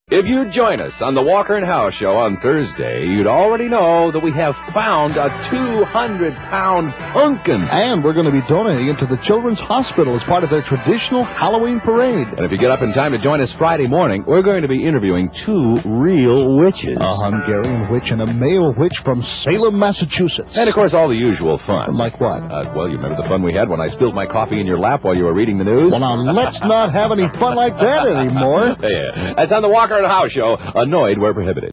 If you join us on the Walker and Howe Show on Thursday, you'd already know that we have found a 200-pound pumpkin. And we're going to be donating it to the Children's Hospital as part of their traditional Halloween parade. And if you get up in time to join us Friday morning, we're going to be interviewing 2 real witches. A Hungarian witch and a male witch from Salem, Massachusetts. And, of course, all the usual fun. Like what? Well, you remember the fun we had when I spilled my coffee in your lap while you were reading the news? Well, now, let's not have any fun like that anymore. Yeah, that's on the Walker and Howe Show. Annoyed where prohibited.